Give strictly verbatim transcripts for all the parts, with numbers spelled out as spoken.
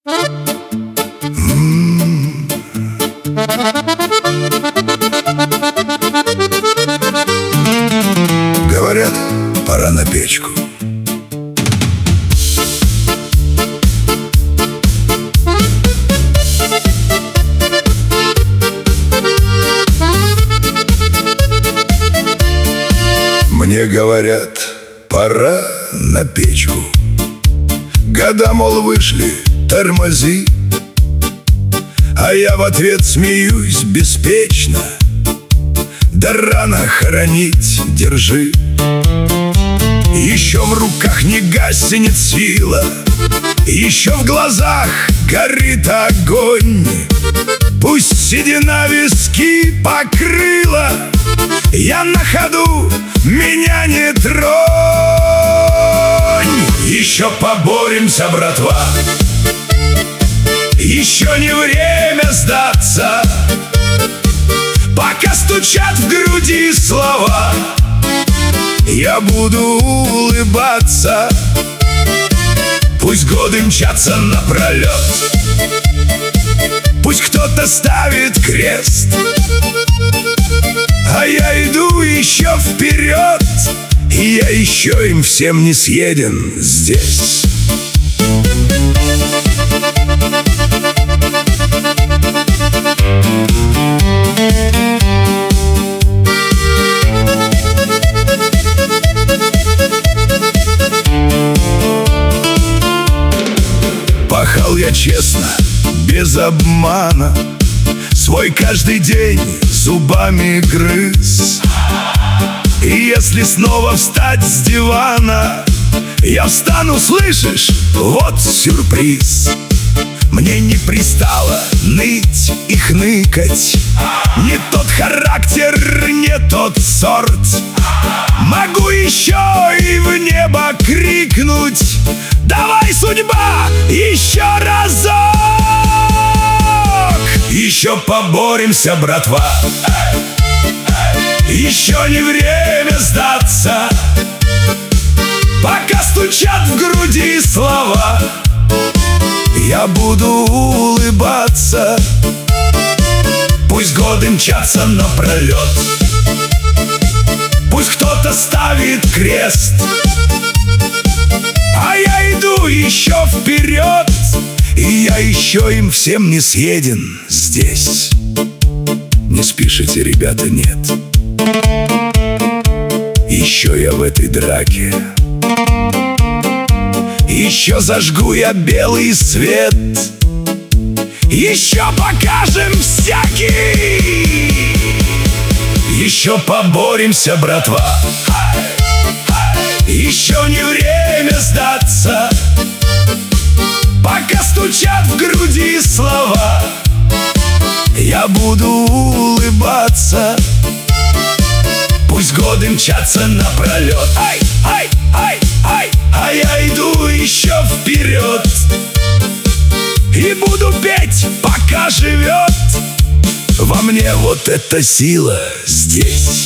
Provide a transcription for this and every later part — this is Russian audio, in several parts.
М. Говорят, пора на печку. Мне говорят, пора на печку. Года, мол, вышли, тормози. А я в ответ смеюсь беспечно: да рано хоронить, держи. Еще в руках не гаснет сила, еще в глазах горит огонь. Пусть седина виски покрыла, я на ходу, меня не тронь. Еще поборемся, братва, еще не время сдаться. Пока стучат в груди слова, я буду улыбаться. Пусть годы мчатся напролет, пусть кто-то ставит крест, а я иду еще вперед, и я еще им всем не съеден здесь. Пахал я честно, без обмана, свой каждый день зубами грыз. И если снова встать с дивана, я встану, слышишь, вот сюрприз. Мне не пристало ныть и хныкать, не тот характер, не тот сорт. Могу еще и в небо крикнуть: давай, судьба, еще разок! Еще поборемся, братва, еще не время сдаться. Пока стучат в груди слова, я буду улыбаться. Пусть годы мчатся напролет, пусть кто-то ставит крест, а я иду еще вперед, и я еще им всем не съеден здесь. Не спешите, ребята, нет, еще я в этой драке. Еще зажгу я белый свет, еще покажем всякий. Еще поборемся, братва, еще не время сдаться. Пока стучат в груди слова, я буду улыбаться. Пусть годы мчатся напролет, ай, ай, ай, ай, а я иду еще вперед и буду петь, пока живет во мне вот эта сила здесь.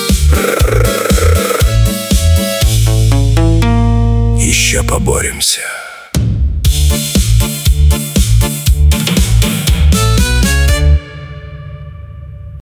Еще поборемся.